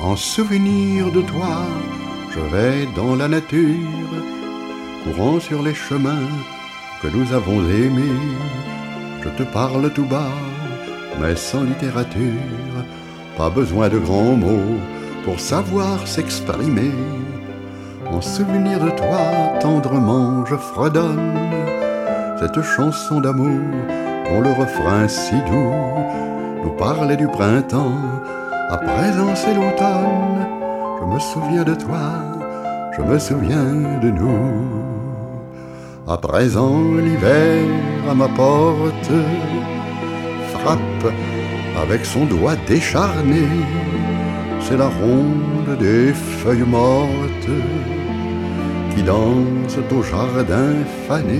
En souvenir de toi, je vais dans la nature, courant sur les chemins que nous avons aimés. Je te parle tout bas, mais sans littérature, pas besoin de grands mots pour savoir s'exprimer. En souvenir de toi, tendrement je fredonne cette chanson d'amour dont le refrain si doux nous parlait du printemps. À présent c'est l'automne, je me souviens de toi, je me souviens de nous. À présent l'hiver à ma porte frappe avec son doigt décharné. C'est la ronde des feuilles mortes qui dansent au jardin fané.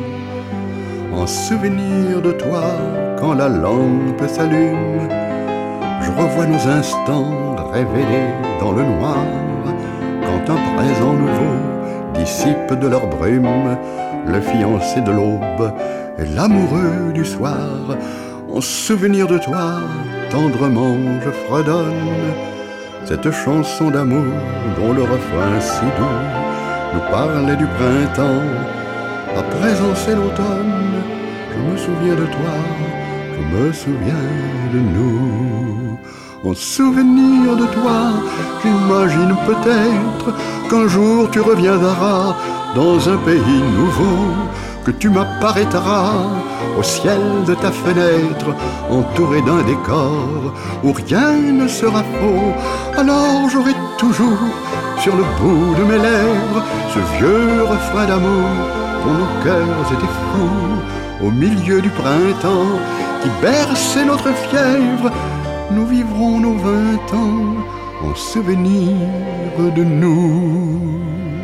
En souvenir de toi, quand la lampe s'allume, je revois nos instants révélés dans le noir, quand un présent nouveau dissipe de leur brume le fiancé de l'aube et l'amoureux du soir. En souvenir de toi, tendrement je fredonne cette chanson d'amour dont le refrain si doux nous parlait du printemps. À présent c'est l'automne, je me souviens de toi, je me souviens de nous. En souvenir de toi, j'imagine peut-être qu'un jour tu reviendras dans un pays nouveau, que tu m'apparaîtras au ciel de ta fenêtre, entouré d'un décor où rien ne sera faux. Alors j'aurai toujours sur le bout de mes lèvres ce vieux refrain d'amour dont nos cœurs étaient fous, au milieu du printemps qui berçait notre fièvre. Nous vivrons nos 20 ans en souvenir de nous.